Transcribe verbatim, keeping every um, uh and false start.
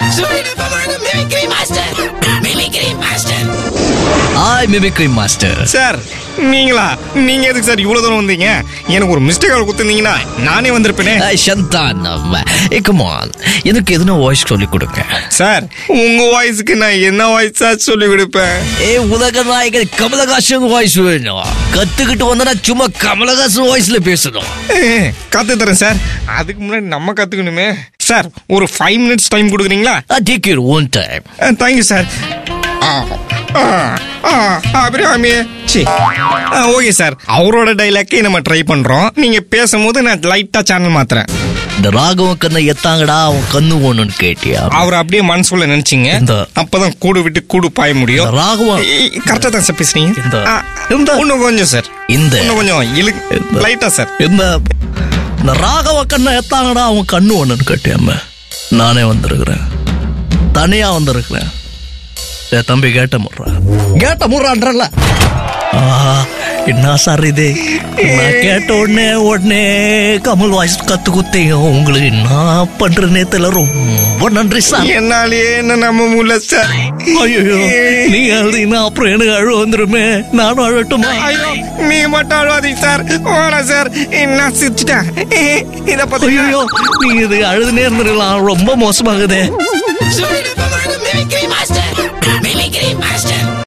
Hi mimicry master. Sir நீங்களா? நீங்க எதுக்கு சார் இவ்வளவு தூரம் வந்தீங்க? எனக்கு ஒரு மிஸ்டேக் கொடுத்துருந்தீங்கன்னா நானே வந்திருப்பேனே. சந்தானம், கம் ஆன், எனக்கு எதுனா வாய்ஸ் சொல்லி கொடுங்க. சார் உங்க வாய்ஸ்க்கு நான் என்ன வாய்ஸ் சார் சொல்லி கொடுப்பேன்? ஏ உலக நாயகன் கமலஹாசன் வாய்ஸ் வேணும். கத்துக்கிட்டு வந்தா சும்மா கமலஹாசன் வாய்ஸ்ல பேசணும். கத்து தரேன் சார். அதுக்கு முன்னாடி நம்ம கத்துக்கணுமே. சார் ஒரு ஃபைவ் மினிட்ஸ் டைம் கொடுக்குறீங்களா? Take your own time. Thank you sir. Okay sir, அவரோட டைலாக்கே நம்ம ட்ரை பண்றோம். நீங்க பேசும்போது நான் லைட்டா சேனல் மாத்துறேன். இந்த ராகவ கண்ணை எத்தாங்கடா அவன் கண்ணு ஒண்ணுன்னு கேட்டியா? அவர் அப்படியே மனசுக்குள்ள நினைச்சீங்க, அப்பதான் கூடு விட்டு கூடு பாய முடியும். ராகவன் கரெக்டா தான் சார் பேசுறீங்க. இன்னும் கொஞ்சம் சார், இந்த இன்னும் கொஞ்சம் இழு லைட்டா சார். இந்த இந்த ராகவ கண்ணை எத்தாங்கடா அவன் கண்ணு ஒண்ணுன்னு கேட்டியாம நானே வந்திருக்கிறேன், தனியா வந்திருக்கிறேன். தம்பி கேட்ட முறா கேட்ட முறான்றல. என்ன சார் இது? நான் கேட்ட உடனே உடனே கமல் வாய்ஸ் கத்து குத்தீங்க. உங்களுக்கு என்ன பண்றேன்னே தெரியல. ரொம்ப நன்றி சார். என்னாலே என்ன நம்ப முடியல சார். ஐயோ நீங்க அழுதீங்கன்னா அப்புறம் எனக்கு அழு வந்துருமே. நானும் அழட்டுமா? ஐயோ நீங்க மட்டும் அழுவாதீங்க சார். வேணாம் சார், நான் சிரிச்சுட்டேன். இத பத்தி ஐயோ நீங்க இது அழுதுனே இருந்துருக்கலாம். ரொம்ப மோசமாகுது.